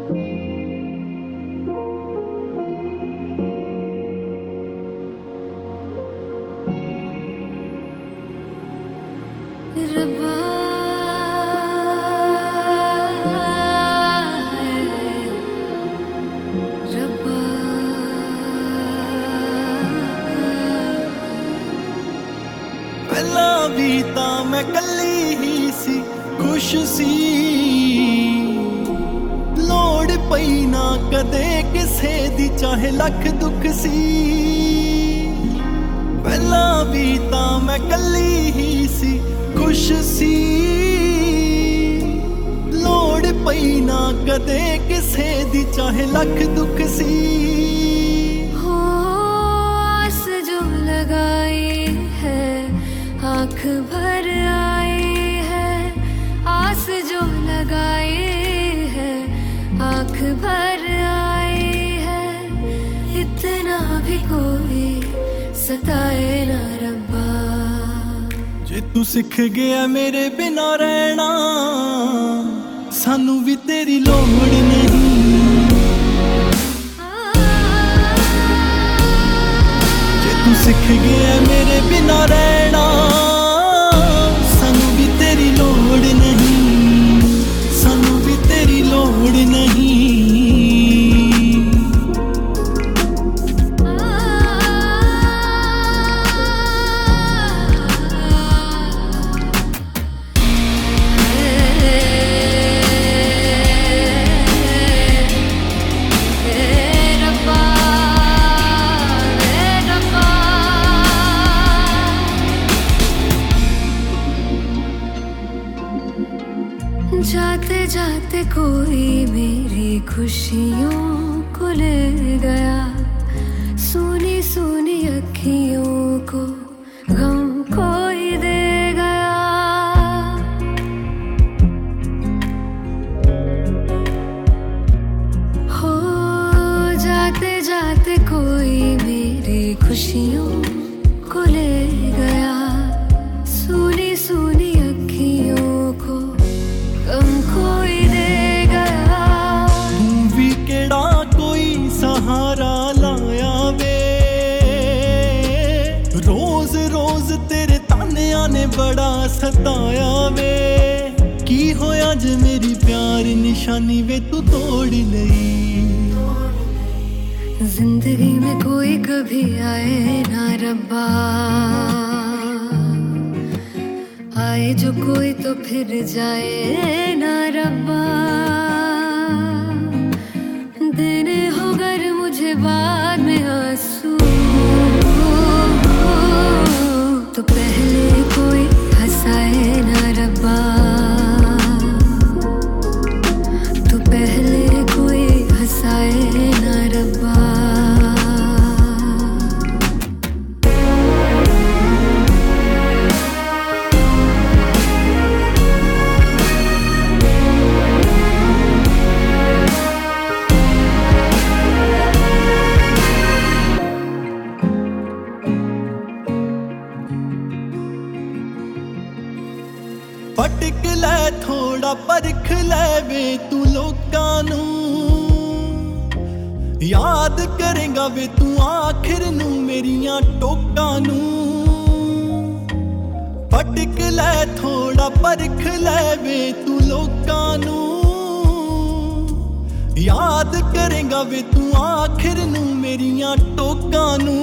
रब्बा रब्बा पहला भी तां मैं कल्ली ही सी खुश सी लोड़ पई ना कदे किसे दी चाहे लख दुख सी पहला भी तां मैं कल्ली ही सी खुश सी लोड़ पई ना कदे किसे दी चाहे लख दुख सी हो आस जो लगाई है आँख भर आई है आस जो लगाई है आँख भर आई है इतना भी कोई सताए ना रब्बा जे तू सिख गया मेरे बिना रहना सानू भी तेरी लोड़ नहीं जे तू सिख गया मेरे बिना रहना सानू भी तेरी लोड़ नहीं सानू भी तेरी लोड़ नहीं जाते जाते कोई मेरी खुशियों को ले गया सुनी सुनी अखियों को गम कोई दे गया हो जाते जाते कोई मेरी खुशियों को ले गया सुनी सुनी अखियों को गम कोई दे गया तू भी केड़ा कोई सहारा लाया वे रोज रोज तेरे तानिया ने बड़ा सताया वे की होया जे मेरी प्यार निशानी वे तू तोड़ लई जिंदगी में कोई कभी आए ना रब्बा आए जो कोई तो फिर जाए ना रब्बा दिन हो गर मुझे बाद में आंसू तो पहले कोई हंसाए ना रब्बा तो पहले कोई हंसाए ना रब्बा फटक लै थोड़ा परख लै वे तू लोकां नू याद करेगा वे तू आखिर नू मेरियां टोकां नू फटक लै थोड़ा परख लै वे तू लोकां नू याद करेगा वे तू आखिर नू मेरियां टोकां नू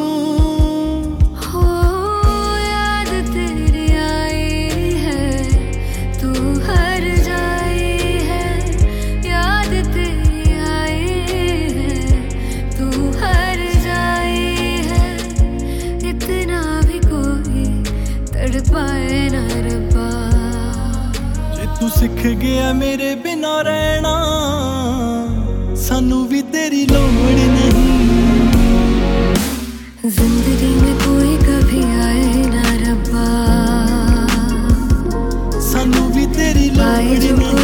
पाए ना रब्बा जे तू सिख गया मेरे बिना रहना सानू भी तेरी लोड़ नहीं जिंदगी में कोई कभी आए ना रब्बा सानू भी तेरी लोड़ नहीं।